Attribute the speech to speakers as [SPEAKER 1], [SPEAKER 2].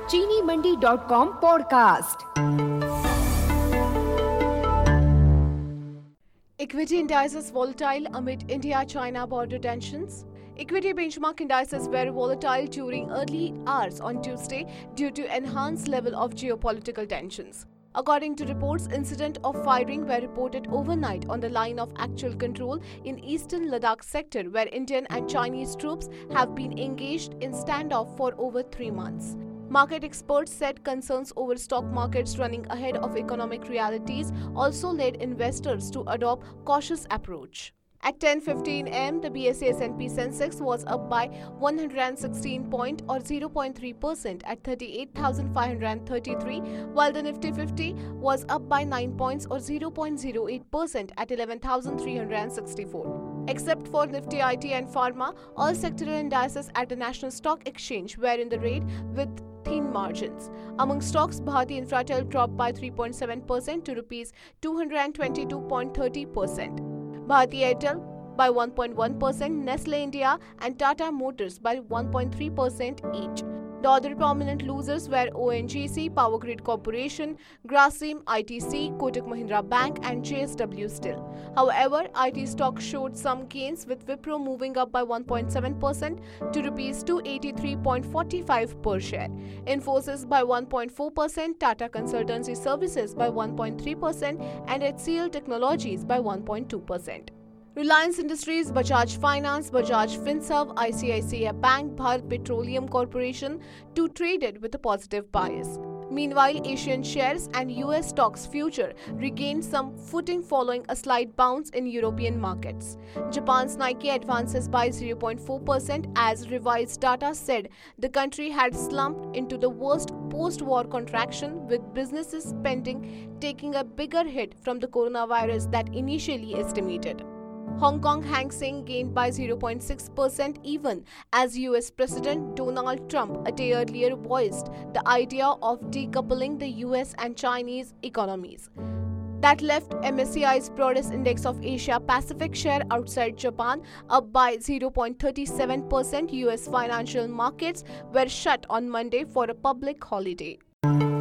[SPEAKER 1] चीनीमंडी.com podcast.
[SPEAKER 2] Equity indices volatile amid India-China border tensions. Equity benchmark indices were volatile during early hours on Tuesday due to enhanced level of geopolitical tensions. According to reports, incidents of firing were reported overnight on the line of actual control in eastern Ladakh sector, where Indian and Chinese troops have been engaged in standoff for over 3 months. Market experts said concerns over stock markets running ahead of economic realities also led investors to adopt cautious approach. At 10:15 am, the BSE S&P Sensex was up by 116 point or 0.3% at 38,533, while the Nifty 50 was up by 9 points or 0.08% at 11,364. Except for Nifty IT and Pharma, all sectoral indices at the National Stock Exchange were in the red with thin margins. Among stocks, Bharti Infratel dropped by 3.7% to Rs 222.30%. Bharti Airtel by 1.1%, Nestle India and Tata Motors by 1.3% each. The other prominent losers were ONGC, Power Grid Corporation, Grasim, ITC, Kotak Mahindra Bank and JSW Steel. However, IT stocks showed some gains, with Wipro moving up by 1.7% to Rs 283.45 per share. Infosys by 1.4%, Tata Consultancy Services by 1.3% and HCL Technologies by 1.2%. Reliance Industries, Bajaj Finance, Bajaj Finserv, ICICI Bank, Bharat Petroleum Corporation too traded with a positive bias. Meanwhile, Asian shares and US stocks future regained some footing following a slight bounce in European markets. Japan's Nikkei advances by 0.4% as revised data said the country had slumped into the worst post-war contraction, with businesses spending taking a bigger hit from the coronavirus than initially estimated. Hong Kong Hang Seng gained by 0.6% even as US President Donald Trump a day earlier voiced the idea of decoupling the US and Chinese economies. That left MSCI's broadest index of Asia Pacific share outside Japan up by 0.37%. US financial markets were shut on Monday for a public holiday.